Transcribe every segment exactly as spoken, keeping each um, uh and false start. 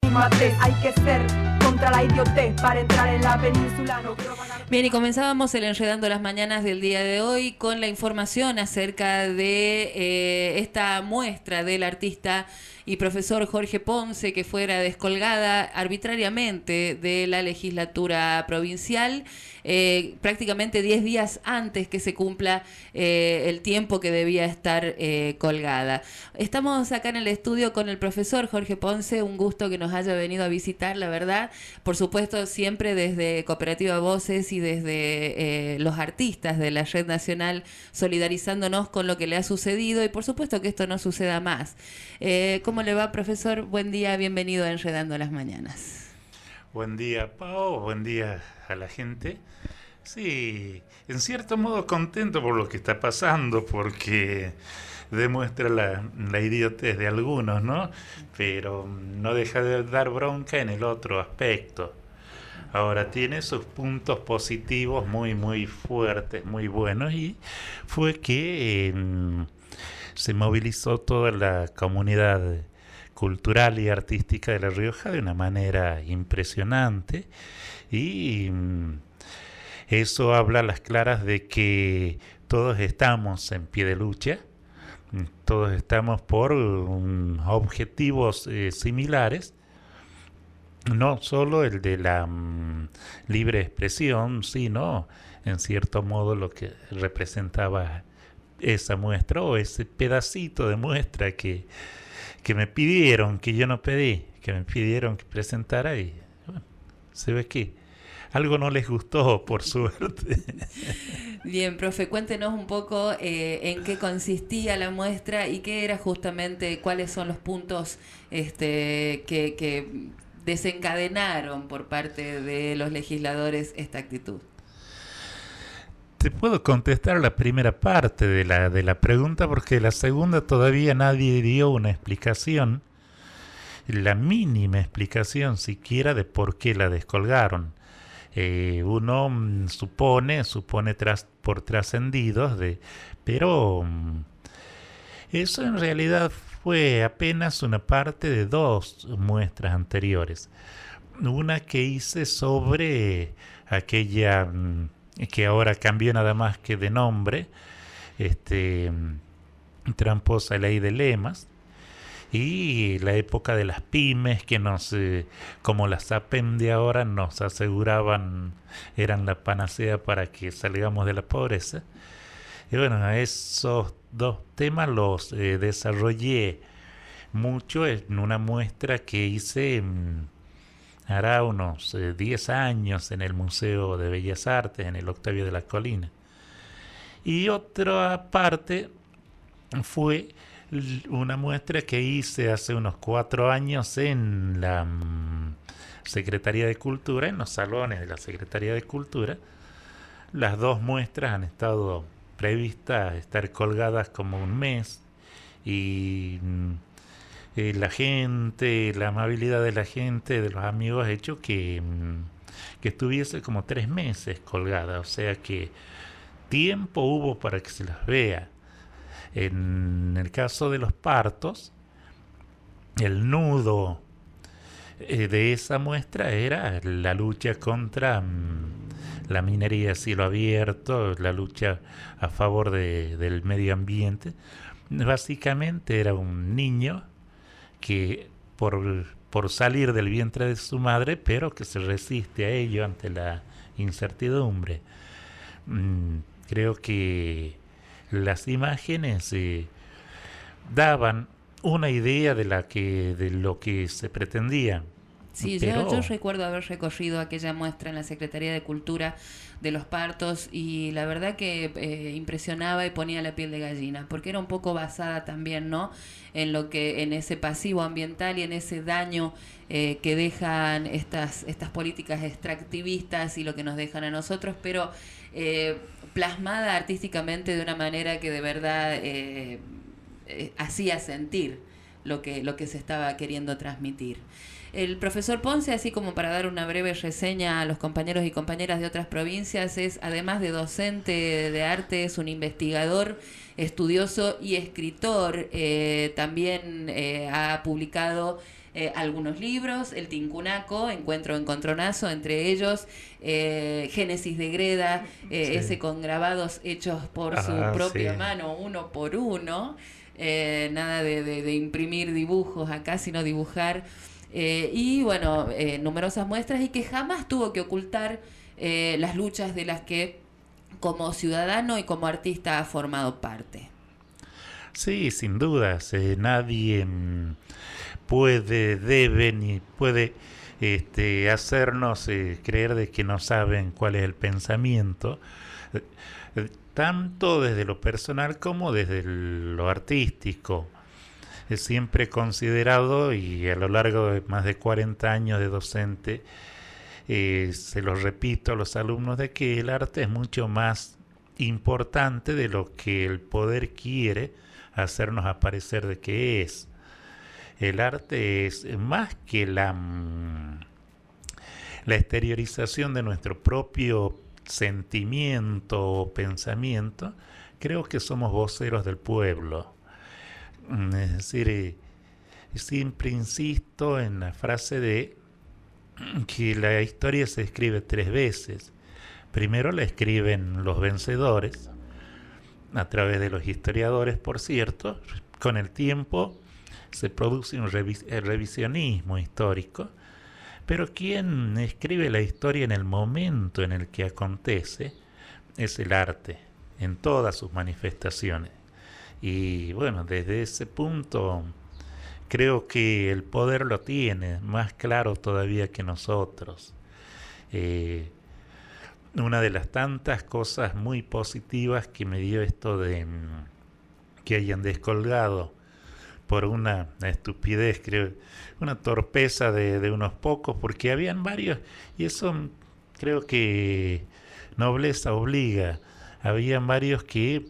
anímate, hay que ser contra la idiotez para entrar en la península. No quiero pagar... Bien, y comenzábamos el Enredando las Mañanas del día de hoy con la información acerca de eh, esta muestra del artista y profesor Jorge Ponce, que fuera descolgada arbitrariamente de la legislatura provincial, eh, prácticamente diez días antes que se cumpla eh, el tiempo que debía estar eh, colgada. Estamos acá en el estudio con el profesor Jorge Ponce, un gusto que nos haya venido a visitar, la verdad, por supuesto siempre desde Cooperativa Voces y desde eh, los artistas de la Red Nacional, solidarizándonos con lo que le ha sucedido, y por supuesto que esto no suceda más. Eh, ¿Cómo le va, profesor? Buen día, bienvenido a Enredando las Mañanas. Buen día, Pau, buen día a la gente. Sí, en cierto modo contento por lo que está pasando, porque demuestra la, la idiotez de algunos, ¿no? Pero no deja de dar bronca en el otro aspecto. Ahora tiene sus puntos positivos muy, muy fuertes, muy buenos, y fue que eh, se movilizó toda la comunidad cultural y artística de La Rioja de una manera impresionante, y mm, eso habla a las claras de que todos estamos en pie de lucha, todos estamos por um, objetivos eh, similares, no solo el de la um, libre expresión, sino en cierto modo lo que representaba esa muestra, o ese pedacito de muestra que, que me pidieron, que yo no pedí, que me pidieron que presentara, y bueno, se ve que algo no les gustó, por suerte. Bien, profe, cuéntenos un poco eh, en qué consistía la muestra y qué era justamente, cuáles son los puntos este, que, que desencadenaron por parte de los legisladores esta actitud. Te puedo contestar la primera parte de la, de la pregunta, porque la segunda todavía nadie dio una explicación, la mínima explicación siquiera de por qué la descolgaron. Eh, uno mm, supone, supone tras, por trascendidos, de, pero mm, eso en realidad fue apenas una parte de dos muestras anteriores. Una que hice sobre aquella... Mm, que ahora cambió nada más que de nombre, este, tramposa ley de lemas, y la época de las pymes, que nos, eh, como las A P E M de ahora, nos aseguraban, eran la panacea para que salgamos de la pobreza. Y bueno, esos dos temas los eh, desarrollé mucho en una muestra que hice mmm, hará unos eh, diez años en el Museo de Bellas Artes, en el Octavio de la Colina. Y otra parte fue una muestra que hice hace unos cuatro años en la um, Secretaría de Cultura, en los salones de la Secretaría de Cultura. Las dos muestras han estado previstas estar colgadas como un mes, y Eh, la gente, la amabilidad de la gente, de los amigos, ha hecho que, que estuviese como tres meses colgada, o sea que tiempo hubo para que se las vea. En el caso de los partos, el nudo eh, de esa muestra era la lucha contra mm, la minería a cielo abierto, la lucha a favor de, del medio ambiente. Básicamente era un niño que por, por salir del vientre de su madre, pero que se resiste a ello ante la incertidumbre. Mm, creo que las imágenes eh, daban una idea de, la que, de lo que se pretendía. Sí, pero... yo, yo recuerdo haber recorrido aquella muestra en la Secretaría de Cultura de los partos, y la verdad que eh, impresionaba y ponía la piel de gallina, porque era un poco basada también, ¿no?, en lo que, en ese pasivo ambiental y en ese daño eh, que dejan estas, estas políticas extractivistas y lo que nos dejan a nosotros, pero eh, plasmada artísticamente de una manera que de verdad eh, eh, hacía sentir lo que, lo que se estaba queriendo transmitir. El profesor Ponce, así como para dar una breve reseña a los compañeros y compañeras de otras provincias, es, además de docente de arte, es un investigador, estudioso y escritor. Eh, también eh, ha publicado eh, algunos libros, el Tincunaco, Encuentro Encontronazo, entre ellos eh, Génesis de Greda, eh, Sí. ese con grabados hechos por Ah, su propia sí. mano, uno por uno, eh, nada de, de, de imprimir dibujos acá, sino dibujar. Eh, y bueno, eh, numerosas muestras, y que jamás tuvo que ocultar eh, las luchas de las que como ciudadano y como artista ha formado parte. Sí, sin dudas. Eh, nadie mm, puede, debe ni puede este, hacernos eh, creer de que no saben cuál es el pensamiento, eh, eh, tanto desde lo personal como desde el- lo artístico. He siempre considerado, y a lo largo de más de cuarenta años de docente, eh, se lo repito a los alumnos, de que el arte es mucho más importante de lo que el poder quiere hacernos aparecer de que es. El arte es más que la, mm, la exteriorización de nuestro propio sentimiento o pensamiento. Creo que somos voceros del pueblo. Mm, Es decir, eh, siempre insisto en la frase de que la historia se escribe tres veces. Primero la escriben los vencedores, a través de los historiadores, por cierto. Con el tiempo se produce un revis- el revisionismo histórico, pero quien escribe la historia en el momento en el que acontece es el arte, en todas sus manifestaciones. Y bueno, desde ese punto creo que el poder lo tiene, más claro todavía que nosotros. Eh, una de las tantas cosas muy positivas que me dio esto de mm, que hayan descolgado por una estupidez, creo, una torpeza de, de unos pocos, porque habían varios, y eso mm, creo que nobleza obliga. Habían varios que,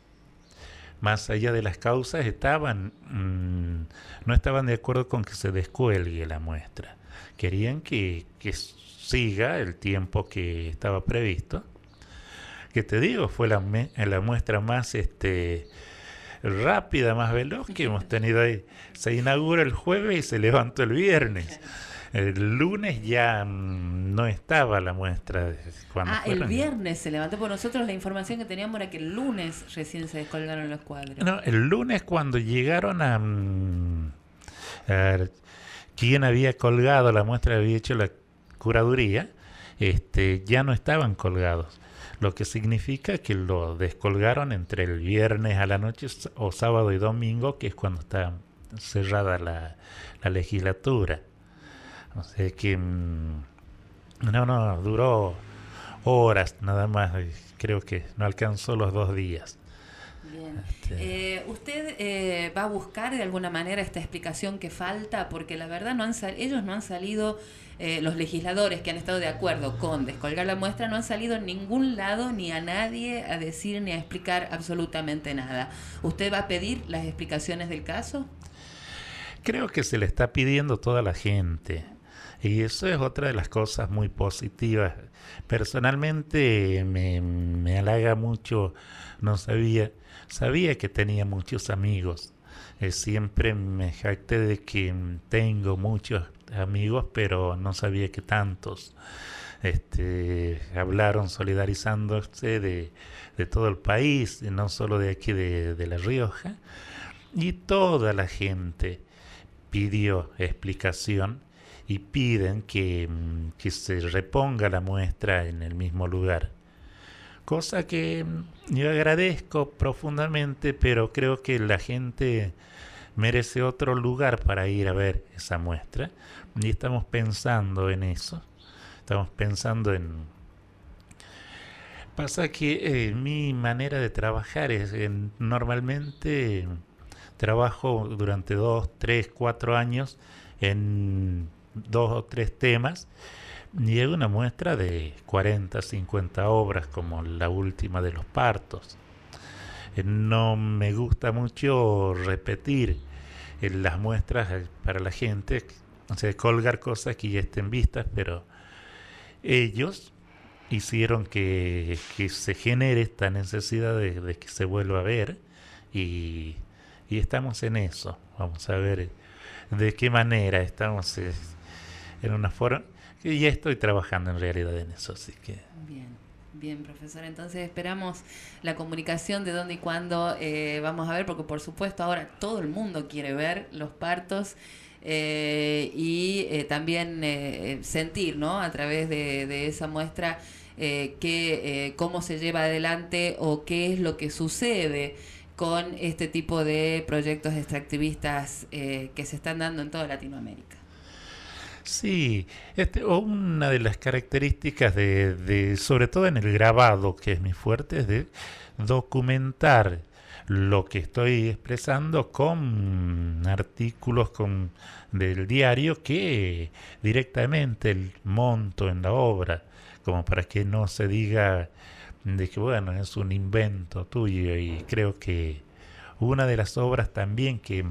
más allá de las causas, estaban mmm, no estaban de acuerdo con que se descuelgue la muestra. Querían que, que siga el tiempo que estaba previsto. Que te digo, fue la, me- la muestra más este, rápida, más veloz que hemos tenido ahí. Se inaugura el jueves y se levantó el viernes. El lunes ya mm, no estaba la muestra. Cuando Ah, el fueron. viernes se levantó. Por nosotros la información que teníamos era que el lunes recién se descolgaron los cuadros. No, el lunes cuando llegaron a, mm, a quien había colgado la muestra, había hecho la curaduría, este, ya no estaban colgados. Lo que significa que lo descolgaron entre el viernes a la noche o sábado y domingo, que es cuando está cerrada la, la legislatura. O sea que mm, no, no, duró horas nada más. Creo que no alcanzó los dos días. Bien. Este, Eh, ¿Usted eh, va a buscar de alguna manera esta explicación que falta? Porque la verdad no han sal- ellos no han salido, eh, los legisladores que han estado de acuerdo con descolgar la muestra, no han salido en ningún lado ni a nadie a decir ni a explicar absolutamente nada. ¿Usted va a pedir las explicaciones del caso? Creo que se le está pidiendo a toda la gente. Y eso es otra de las cosas muy positivas. Personalmente me, me halaga mucho, no sabía, sabía que tenía muchos amigos. Eh, siempre me jacté de que tengo muchos amigos, pero no sabía que tantos. Este, hablaron solidarizándose de, de todo el país, no solo de aquí de, de La Rioja. Y toda la gente pidió explicación y piden que, mm, que se reponga la muestra en el mismo lugar. Cosa que mm, yo agradezco profundamente, pero creo que la gente merece otro lugar para ir a ver esa muestra. Y estamos pensando en eso. Estamos pensando en... Pasa que eh, mi manera de trabajar es en, normalmente trabajo durante dos, tres, cuatro años en dos o tres temas y hago una muestra de cuarenta, cincuenta obras como la última de los partos. Eh, No me gusta mucho repetir eh, las muestras eh, para la gente, o sea, colgar cosas que ya estén vistas, pero ellos hicieron que, que se genere esta necesidad de, de que se vuelva a ver y, y estamos en eso. Vamos a ver de qué manera estamos eh, en una forma. Y ya estoy trabajando en realidad en eso, así que... Bien, bien, profesor. Entonces esperamos la comunicación de dónde y cuándo eh, vamos a ver, porque por supuesto ahora todo el mundo quiere ver los partos eh, y eh, también eh, sentir, ¿no? A través de, de esa muestra eh, que, eh, cómo se lleva adelante o qué es lo que sucede con este tipo de proyectos extractivistas eh, que se están dando en toda Latinoamérica. Sí, este, una de las características de, de, sobre todo en el grabado, que es mi fuerte, es de documentar lo que estoy expresando con artículos con, del diario que directamente el monto en la obra, como para que no se diga de que bueno, es un invento tuyo. Y creo que una de las obras también que,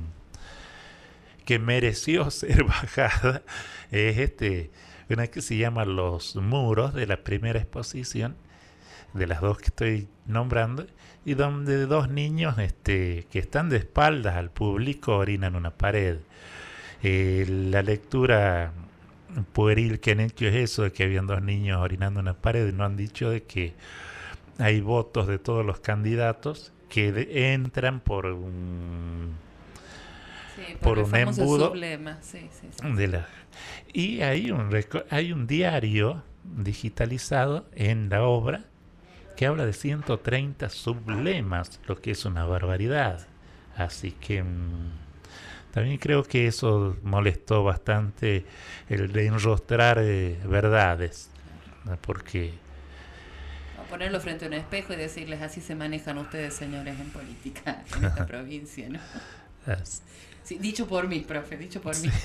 que mereció ser bajada es este, una que se llama Los Muros, de la primera exposición, de las dos que estoy nombrando, y donde dos niños este, que están de espaldas al público orinan una pared. Eh, la lectura pueril que han hecho es eso, de que habían dos niños orinando una pared, y no han dicho de que hay votos de todos los candidatos que de, entran por un, sí, por, por un embudo sí, sí, sí. de la, y hay un hay un diario digitalizado en la obra que habla de ciento treinta sublemas, lo que es una barbaridad. Así que mmm, también creo que eso molestó bastante, el de enrostrar eh, verdades, porque ponerlo frente a un espejo y decirles: así se manejan ustedes, señores, en política en esta provincia, ¿no? Sí, dicho por mí, profe, dicho por mí.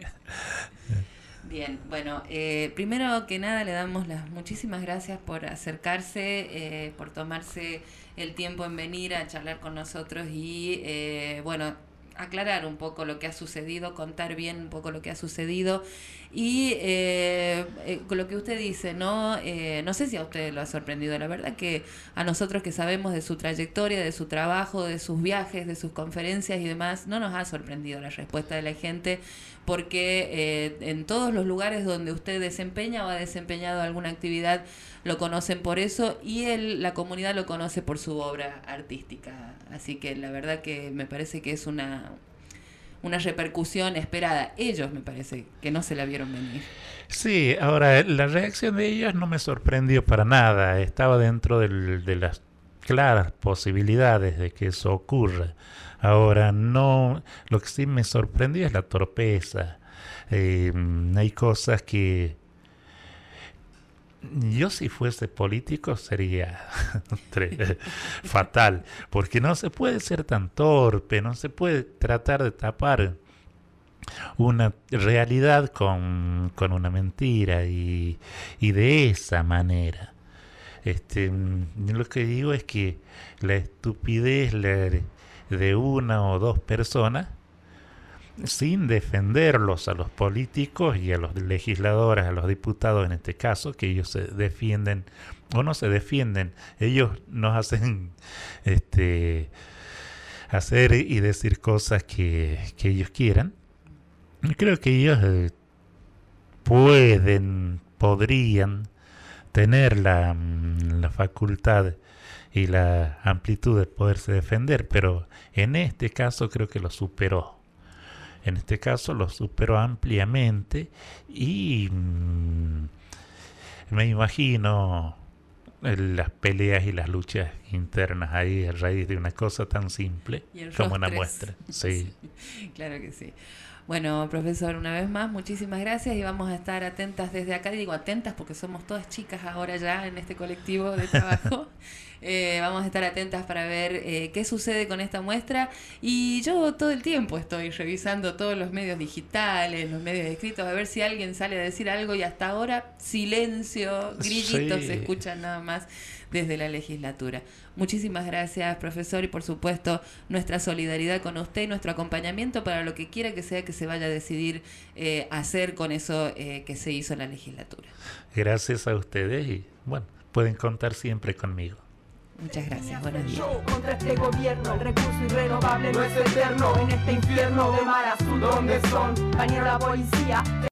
Bien, bueno, eh, primero que nada le damos las muchísimas gracias por acercarse, eh, por tomarse el tiempo en venir a charlar con nosotros y, eh, bueno, aclarar un poco lo que ha sucedido, contar bien un poco lo que ha sucedido y eh, eh, con lo que usted dice, ¿no? Eh, no sé si a usted lo ha sorprendido, la verdad que a nosotros que sabemos de su trayectoria, de su trabajo, de sus viajes, de sus conferencias y demás, no nos ha sorprendido la respuesta de la gente, porque eh, en todos los lugares donde usted desempeña o ha desempeñado alguna actividad lo conocen por eso y el, la comunidad lo conoce por su obra artística. Así que la verdad que me parece que es una, una repercusión esperada. Ellos me parece que no se la vieron venir. Sí, ahora la reacción de ellos no me sorprendió para nada. Estaba dentro del, de las claras posibilidades de que eso ocurra. Ahora no, lo que sí me sorprendió es la torpeza. Eh, hay cosas que yo si fuese político sería fatal, porque no se puede ser tan torpe, no se puede tratar de tapar una realidad con, con una mentira y, y de esa manera. Este, lo que digo es que la estupidez la, de una o dos personas, sin defenderlos a los políticos y a los legisladores, a los diputados en este caso, que ellos se defienden o no se defienden, ellos nos hacen este, hacer y decir cosas que, que ellos quieran. Creo que ellos eh, pueden, podrían tener la, la facultad y la amplitud de poderse defender, pero en este caso creo que lo superó. En este caso lo superó ampliamente y mmm, me imagino las peleas y las luchas internas ahí a raíz de una cosa tan simple como una muestra. Sí. Sí, claro que sí. Bueno, profesor, una vez más, muchísimas gracias y vamos a estar atentas desde acá. Digo atentas porque somos todas chicas ahora ya en este colectivo de trabajo. eh, vamos a estar atentas para ver eh, qué sucede con esta muestra. Y yo todo el tiempo estoy revisando todos los medios digitales, los medios escritos, a ver si alguien sale a decir algo y hasta ahora silencio, grillitos Sí. se escuchan nada más desde la legislatura. Muchísimas gracias, profesor, y por supuesto nuestra solidaridad con usted y nuestro acompañamiento para lo que quiera que sea que se vaya a decidir eh, hacer con eso eh, que se hizo en la legislatura. Gracias a ustedes y bueno, pueden contar siempre conmigo. Muchas gracias, buenos días. Contra este gobierno, el recurso irrenovable no es eterno. En este infierno de mar azul, ¿dónde son? Bañero la policía.